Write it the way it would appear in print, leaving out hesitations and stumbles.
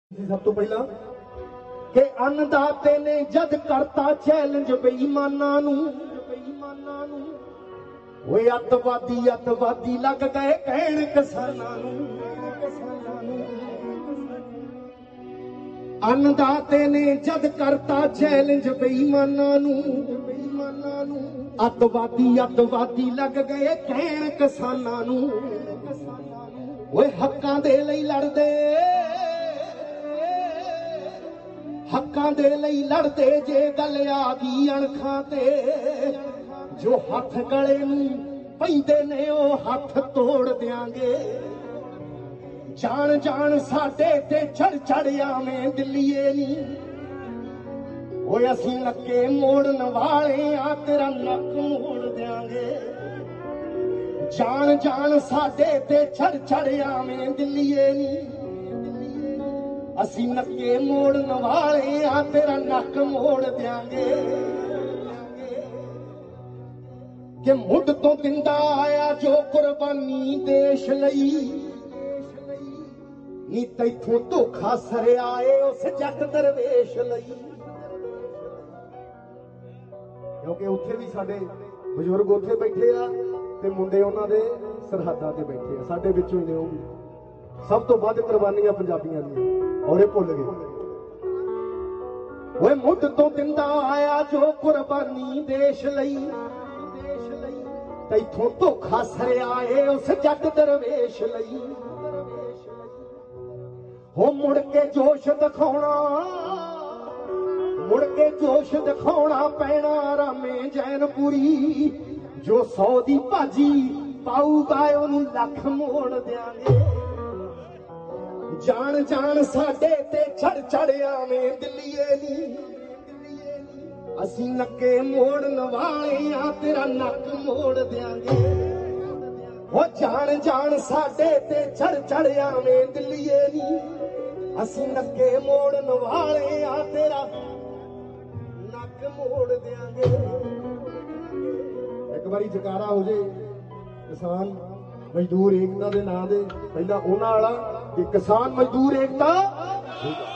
सब तो पहला कि अन्नदाते ने जद करता चैलेंज बेईमाना नू वो अतवादी लग गए कहण किसानां नू। अन्नदाते ने जद करता चैलेंज बेईमाना नू अतवादी लग गए कहण किसानां नू। वो हक्कां दे लई लड़दे हक्कां दे लई लड़दे जे गल आ गई अणखां ते जो हथ गले नूं पैंदे ने ओ हथ तोड़ देंगे। जान जान साडे ते चढ़ चढ़ आवें दिल्लीए नी ओए असीं नक्के मोड़न वाले आ तेरा नक मोड़ देंगे। जान जान साडे ते चढ़ चढ़ आवें दिल्लीए नी असी नक्के मोड़न वाले आ तेरा नक मोड़ देंगे। कि मुढ़ तो दिंदा आया जो कुर्बानी देश लई नी तैथों धोखा सरे आए उस जट दरवेश लई। क्योंकि उत्थे भी साडे बजुर्ग उत्थे बैठे आ ते मुंडे उन्हां दे सरहदां ते बैठे आ साडे विचों ही ने ओह भी सब तो वध कुर्बानियां पंजाबियां दी और ये भुल गए। वो मुढ़ तो दिंदा आया जो कुर्बानी देश लई तैथों धोखा सरे आए उस जट दरवेश लई। हो मुड़ के जोश दिखाउणा मुड़ के जोश दिखाउणा पैना रामे जैनपुरी जो 100 दी भाजी पाऊगा ओनू लख मोड़ देंगे। जान जान साडे ते चढ़ चढ़ आवें दिल्लीए नी असीं नक्के मोड़न वाले आ तेरा नक मोड़ देंगे। वो जान जान साडे ते चढ़ चढ़ आवें दिल्लीए नी असीं नक्के मोड़न वाले आ तेरा नक मोड़ देंगे। एक बारी जकारा हो जाए किसान मजदूर एकता दे नां दे पहला उन्हां वाला कि किसान मजदूर एकता